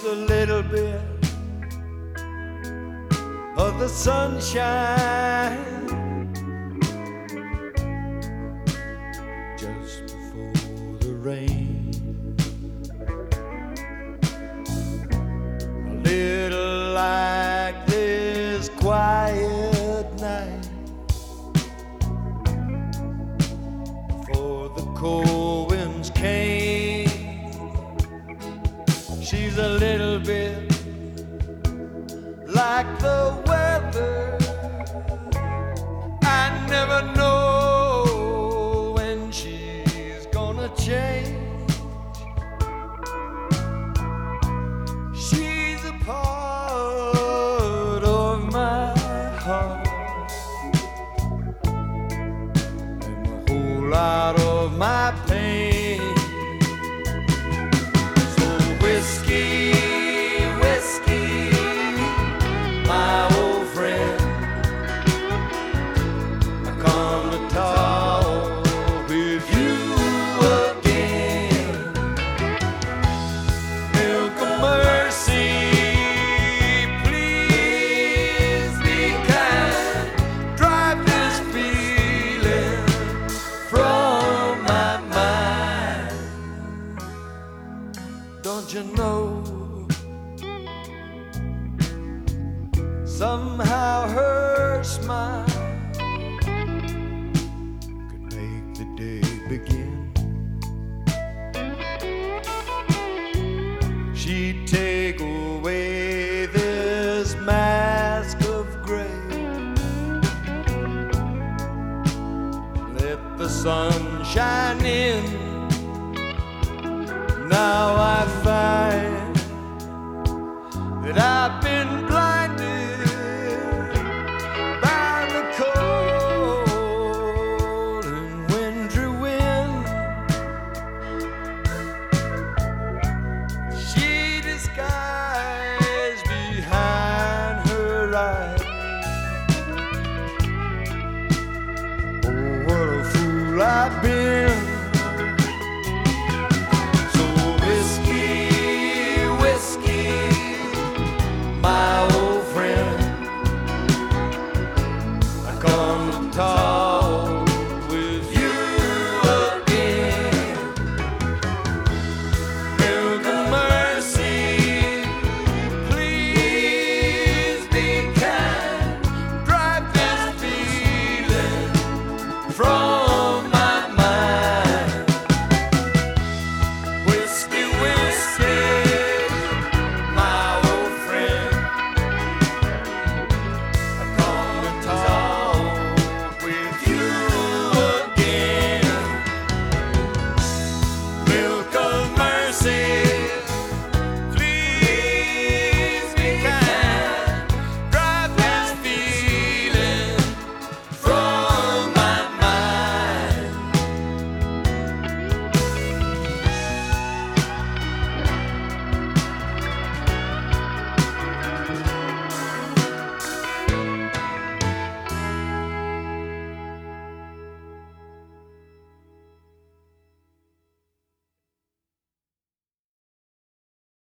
a little bit of the sunshine just before the rain. A little like this quiet night before the cold winds came. She's a little bit like the weather. I never know when she's gonna change. She's a part of my heart and a whole lot of my pain. So whiskey, whiskey, my old friend, I come to talk with you again. Milk of mercy, please be kind. Drive this feeling from my mind. Don't you know? Somehow her smile could make the day begin. She'd take away this mask of gray, let the sun shine in.